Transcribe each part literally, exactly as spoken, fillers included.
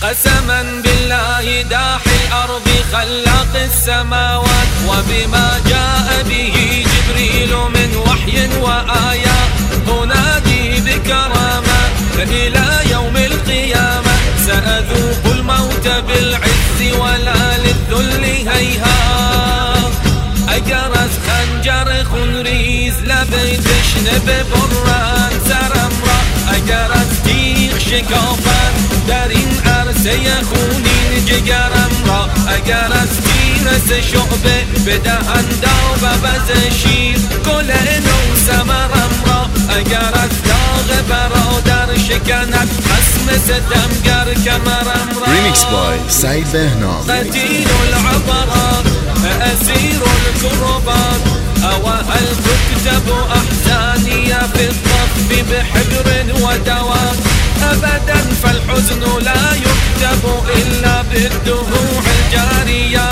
قسما بالله داحي الأرض خلاق السماوات، وبما جاء به جبريل من وحي وآيات، أنادي بكرامة إلى يوم القيامة. سأذوق الموت بالعز ولا للذل هيهات. أجرز خنجر خنريز لبيتش نببران سرمرا، أجرز تيخ شكافان در این عرصه خونین جگرم را، اگر از تیرس شعبه بدهنده و بز شیر گل نو ثمرم را، اگر از داغ برادر شکند خصم ستمگر کمرم را. ریمیکس بای سعید بهنام. قتیل العبرات اسیر الكربات، او هل تكتب احزاني في الطف بحبر ودواء، أبدا فالحزن لا يكتب إلا بالدموع الجارية.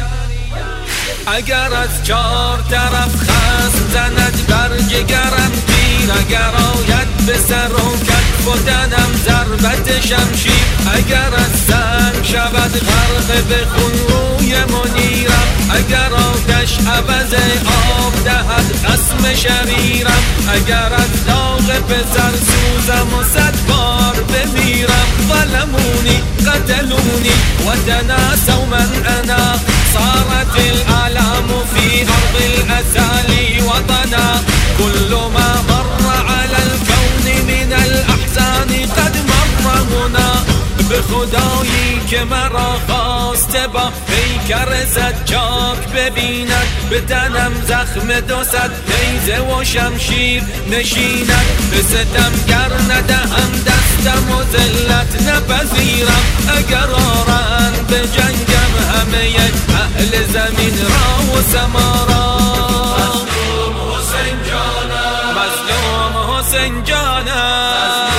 اگر از چار طرف خصم زند بر جگرم تیر، اگر آید به سر و کتف و تنم ضربت شمشیر، اگر از سنگ شود غرق به خون روی منیرم، اگر آتش عوض آب دهد خصم شریرم، اگر از داغ پسر سوزم و صد بار بمیرم. ظلموني قتلوني وتناسوا من أنا، صارت الآلام في أرض الأسالي وطنا، كل ما مر على الكون من الأحزان قد مر هنا. به خدایی که مرا خواسته با پیکر زجاج ببیند، به تنم زخم دو صد نیزه و شمشیر نشیند، به ستمگر ندهم دستم و ذلت نپذیرم، اگر آرند به جنگم همه اهل زمین را و سما را. مظلوم حسین جانم، مظلوم حسین جانم،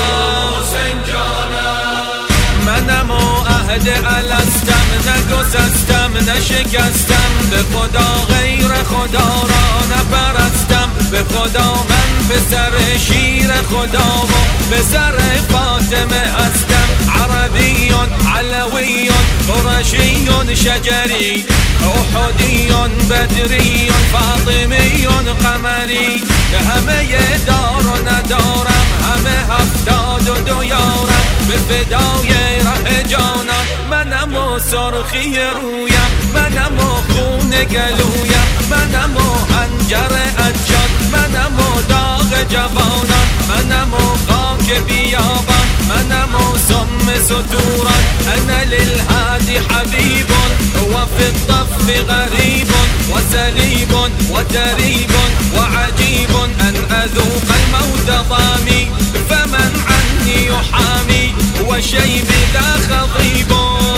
منم و عهد الستم نگسستم نشکستم، به خدا غیر خدا را نپرستم، به خدا من پسر شیر خدا و پسر فاطمه هستم. عربی علوی قرشی شجری، احدی بدری فاطمی قمری، همه دار و ندارم همه هفتاد و دو یارم، به فدای ره جانم منم و سرخی رویم، منم و خون گلویم، منم و حنجر اجاد، منم و داغ جوانم، منم و خاک بیابان، منم و سم ستوران. انا للهادي حبيب وفي الطف غريب وسليب وتريب وعجيب، ان اذوق الموت ضامي فمن عني يحامي، وشيب ذا خضيب.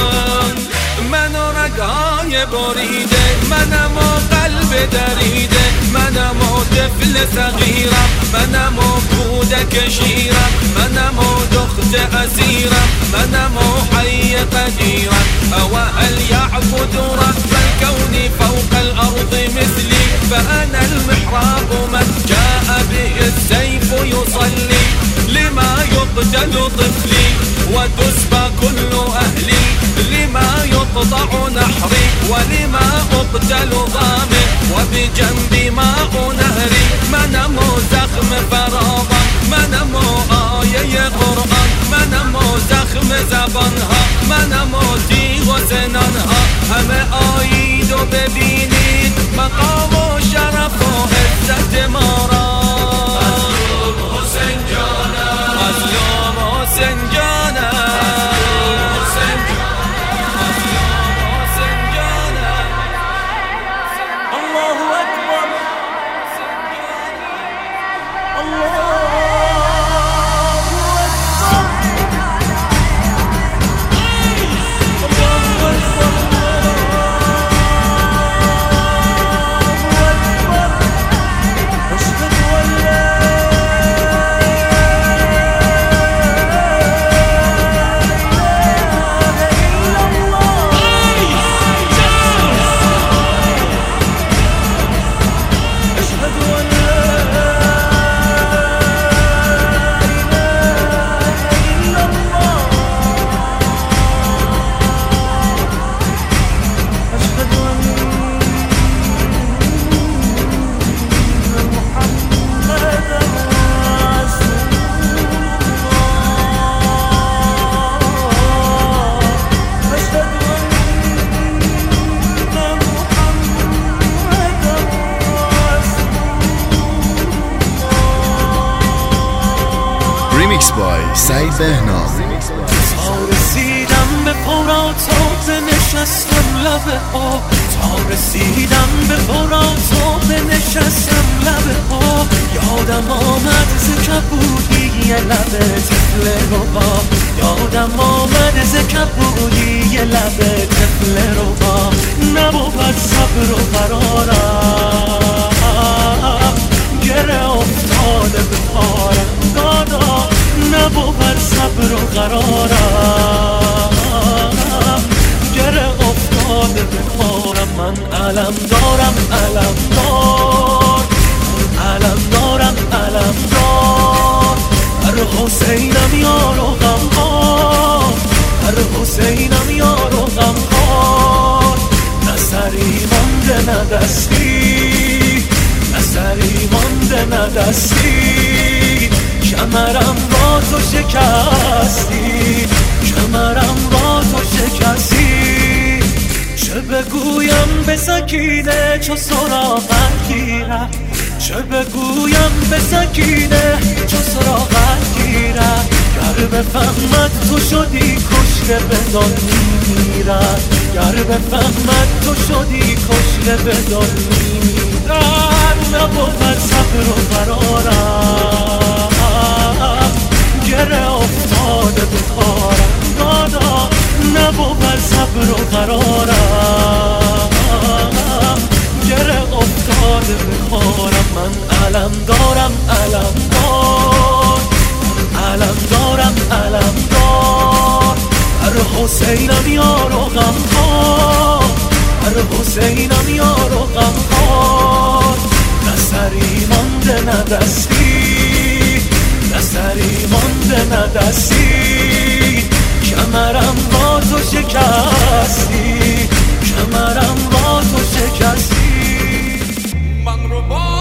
من رگهای بریده، منم و قلب دریده، منم و طفل صغیرم، منم و کودک شیرم، منم و دخت اسیرم، منم و حی قدیرم. او هل یعبد رب الكون فوق الارض مثلی، فانا المحراب من جاء به السيف يصلي، لما يقتل طفلي وتسبى كل اهلي، لما يقطع نحري ولما أقتل ضامن، وبجنبي ماء نهري، منم زخم فراغا، منم آیه قرآن، منم زخم زبانها، منم تیغ و سنانها، همه آیید و ببینید مقام و شرف و عزت ما را. مظلوم حسین جانم، مظلوم حسین جانم، عشق سعید بهنام. تا رسیدم به فرات و نشستم لبه ها، تا رسیدم به فرات و نشستم لبه ها، یادم آمد ز کبودی یه لبه طفل روها، یادم آمد ز کبودی یه لبه طفل روها. نبود صبر و قرارم، گره افتاده به پارم دادا، نبود صبر و قرارم، گره افتاده به پارم. من علم دارم علم دار، علم دارم علم دار، هر حسینم یار و غمخوار، هر حسینم یار و غمخوار. نه سری مانده نه دستی، نه سری مانده نه دستی، کمرم با تو شکستی، کمرم با تو شکستی. چه بگویم به سکینه چو سراغت گیره، چه بگویم به سکینه چو سراغت گیره، گر بفهمد تو شدی کشته به دل میمیرد، گر بفهمد تو شدی کشته به دل میمیرد. نبود صبر و قرارم، گره افتاده به پارم دادا، نبود صبر و قرارم، گره افتاده به پارم. من علم دارم علم دار، علم دارم علم دار، هر حسینم یار و غمخوار، هر حسینم یار و غمخوار. نه سری مانده نه دستی، نه سری مانده نه دستی، کمرم با تو شکستی، کمرم با تو شکستی. من رو با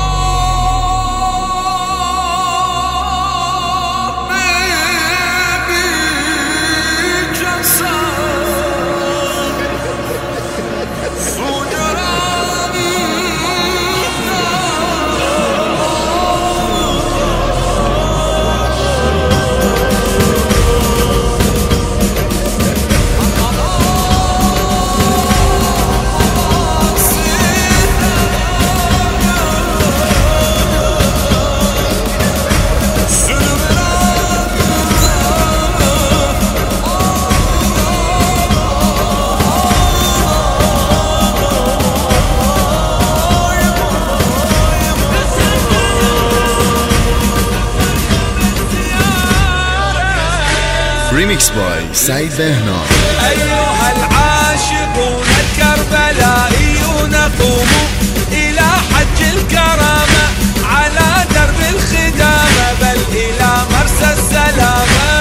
ريميكس باي سعيد بهنام. أيها العاشقون الكربلائيون قوموا إلى حج الكرامة على درب الخدامة، بل إلى مرسى السلامة.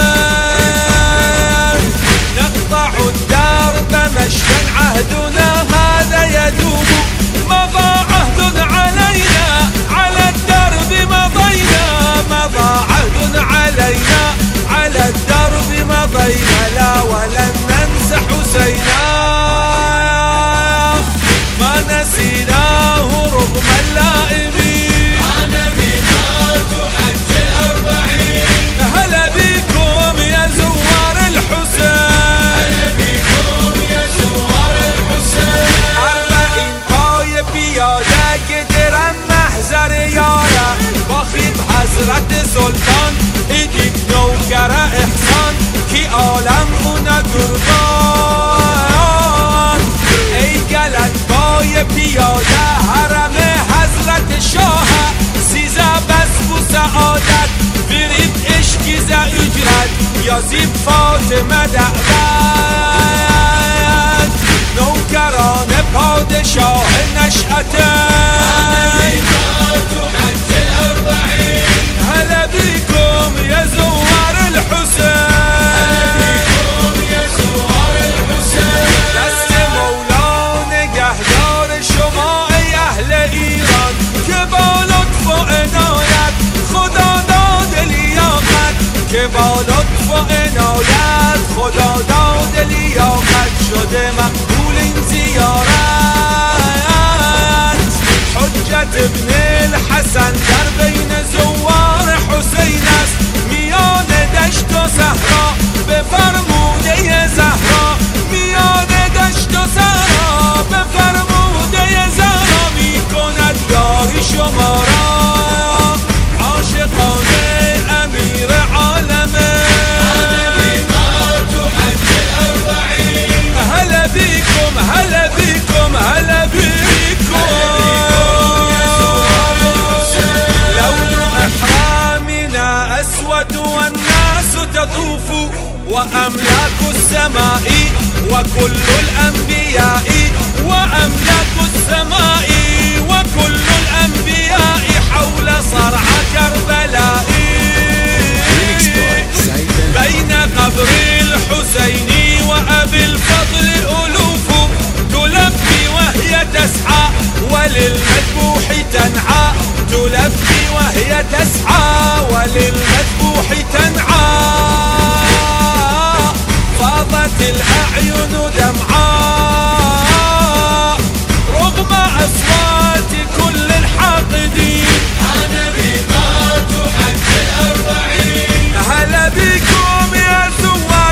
نقطع الدرب مشيا عهدنا هذا يدوم، مضى عهد علينا على الدرب مضينا، مضى عهد علينا على الدرب مضينا، لا ولن ننسى حسينا، ما نسيناه رغم اللائمين. أنا ميقات حج الأربعين، هلا بكم يا زوار الحسين، هلا بكم يا زوار الحسين. أربعين پای پیاده گدرم محضر یاره، با خیب حضرت سلطان ایدید نوکر احسان، کی عالم اونه قربان. ای گلت پای پیاده حرم حضرت شاه، سیزه بس بو سعادت برید عشقی ز اجرت، یا زیب فاطمه دعوت. نوکران پادشاه نشأته، هلا بكم يا زوار الحسين، يا زوار الحسين. دست مولا نگهدار شما ای اهل ایران، که با لطف و عنایت خدا داد لیاقت، که با لطف و عنایت خدا داد لیاقت، شده مقبول این زیارت. أملاك السماء وكل الأنبياء وأملاك السماء وكل الأنبياء حول صرع كربلاء بين قبر الحسين وأبي الفضل ألوف تلبي وهي تسعى وللمذبوح تنعى تلبي وهي تسعى وللمذبوح تنعى فاضت الأعين دمعاء رغم أصوات كل الحاقدين أنا رباط حج الأربعين هلا بكم يا زوار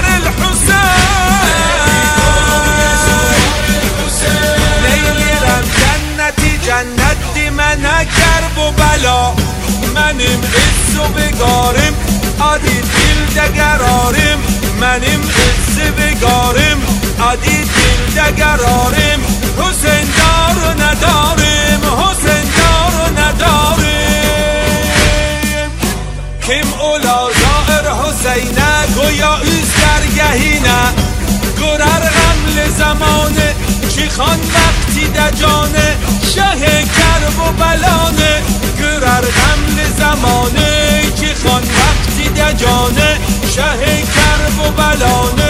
الحسين ليلي رم جنتي جنتي من کرب و بلا منیم عز و بگارم عادی دل دگرارم منیم عز بگارم عادی دل دگرارم حسین دار و ندارم حسین دار و ندارم کم اولا زائر حسینه گویا ایز درگهینه گرر غمل زمانه چی خان وقتی دجانه شه کرب و بلانه گرر غمل زمانه چی خان وقتی دجانه شه کرب و بلانه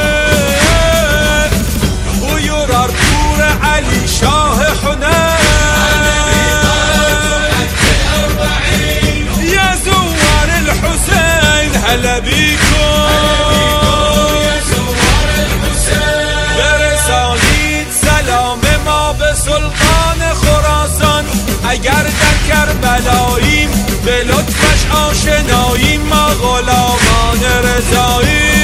او یورار پور علی شاه حنین یا زوار الحسین هلا بیکن سلطان خراسان اگر در کربلاییم به لطفش آشناییم ما غلامان رضاییم